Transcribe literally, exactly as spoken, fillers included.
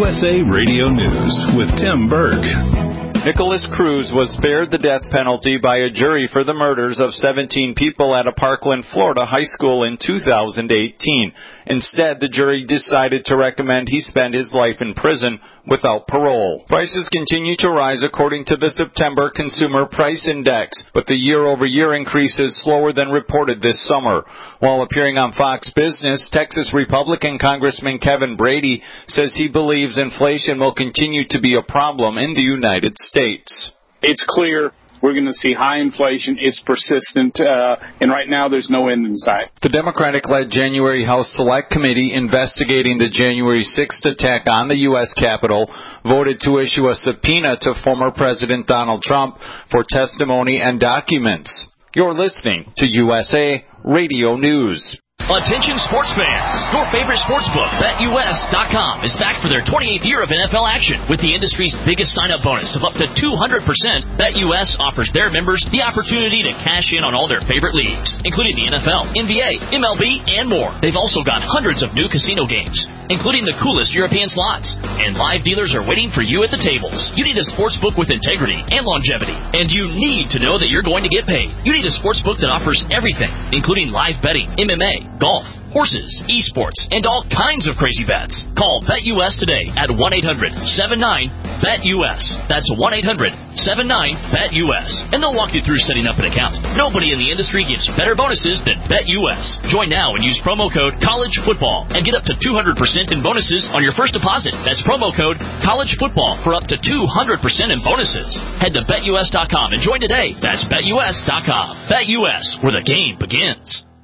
U S A Radio News with Tim Berg. Nicholas Cruz was spared the death penalty by a jury for the murders of seventeen people at a Parkland, Florida high school in two thousand eighteen. Instead, the jury decided to recommend he spend his life in prison without parole. Prices continue to rise according to the September Consumer Price Index, but the year-over-year increase is slower than reported this summer. While appearing on Fox Business, Texas Republican Congressman Kevin Brady says he believes inflation will continue to be a problem in the United States. It's clear we're going to see high inflation. It's persistent, uh, and right now there's no end in sight. The Democratic-led January House Select Committee investigating the January sixth attack on the U S Capitol voted to issue a subpoena to former President Donald Trump for testimony and documents. You're listening to U S A Radio News. Attention sports fans, your favorite sports book, Bet U S dot com, is back for their twenty-eighth year of N F L action with the industry's biggest sign-up bonus of up to two hundred percent. BetUS offers their members the opportunity to cash in on all their favorite leagues, including the N F L, N B A, M L B, and more. They've also got hundreds of new casino games, including the coolest European slots, and live dealers are waiting for you at the tables. You need a sports book with integrity and longevity, and you need to know that you're going to get paid. You need a sports book that offers everything, including live betting, M M A, golf, horses, esports, and all kinds of crazy bets. Call BetUS today at one eight hundred seven nine B E T U S. That's one eight hundred seven nine B E T U S. And they'll walk you through setting up an account. Nobody in the industry gives better bonuses than BetUS. Join now and use promo code COLLEGEFOOTBALL and get up to two hundred percent in bonuses on your first deposit. That's promo code COLLEGEFOOTBALL for up to two hundred percent in bonuses. Head to Bet U S dot com and join today. That's Bet U S dot com. BetUS, where the game begins.